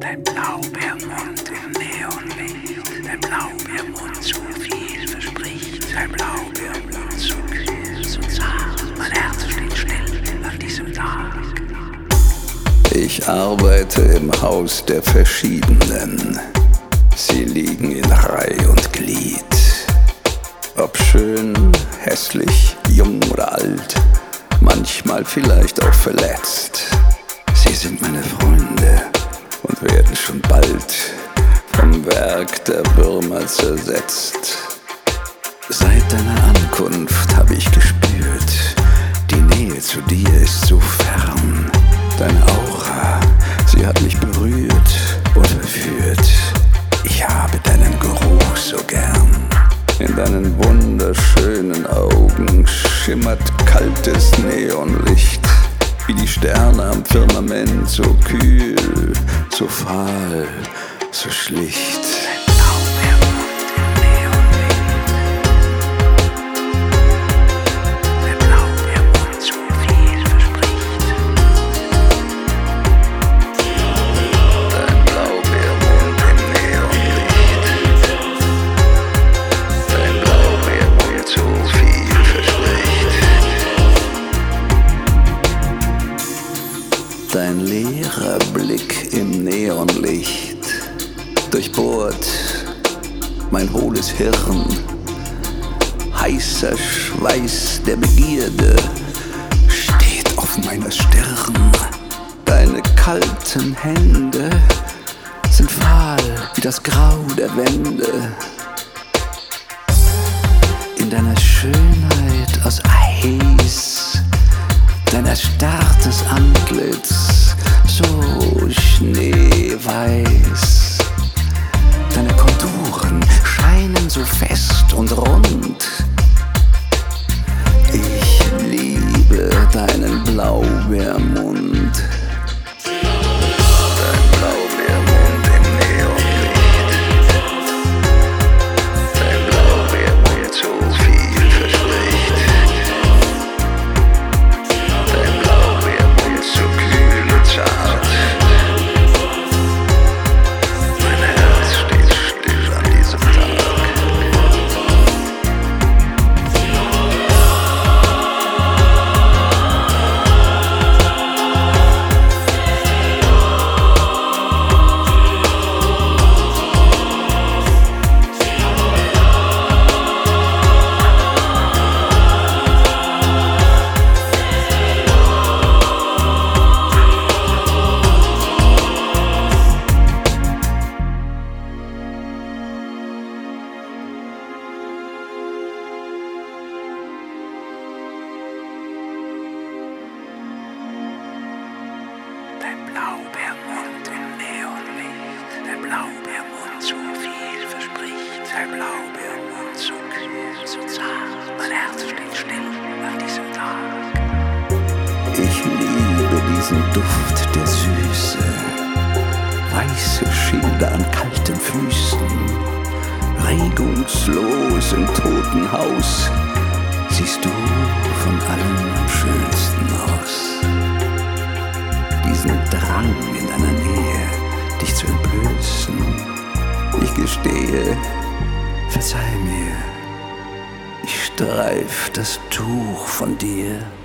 Dein Blaubeermund im Neonlicht, dein Blaubeermund so viel verspricht, dein Blaubeermund so kühl, so zart, mein Herz steht still an diesem Tag. Ich arbeite im Haus der Verschiedenen. Sie liegen in Reih und Glied. Ob schön, hässlich, jung oder alt, manchmal vielleicht auch verletzt. Sie sind meine Freunde und werden schon bald vom Werk der Würmer zersetzt. Seit deiner Ankunft habe ich gespürt, die Nähe zu dir ist so fern. Deine Aura, sie hat mich berührt und verführt. Ich habe deinen Geruch so gern. In deinen wunderschönen Augen schimmert kaltes Neonlicht, wie die Sterne am Firmament, so kühl, so fahl, so schlicht. Dein leerer Blick im Neonlicht durchbohrt mein hohles Hirn. Heißer Schweiß der Begierde steht auf meiner Stirn. Deine kalten Hände sind fahl wie das Grau der Wände. In deiner Schönheit aus Eis, dein erstarrtes Antlitz, so schneeweiß. Deine Konturen scheinen so fest und rund. Ich liebe deinen Blaubeermund. Dein Blaubeermund im Neonlicht. Dein Blaubeermund so viel verspricht. Dein Blaubeermund im Neonlicht, dein Blaubeermund so viel verspricht, dein Blaubeermund so kühl, so zart, mein Herz steht still an diesem Tag. Ich liebe diesen Duft der Süße, weiße Schilder an kalten Füßen, regungslos im toten Haus, siehst du von allem am schönsten aus. Diesen Drang in deiner Nähe, dich zu entblößen. Ich gestehe, verzeih mir, ich streif das Tuch von dir.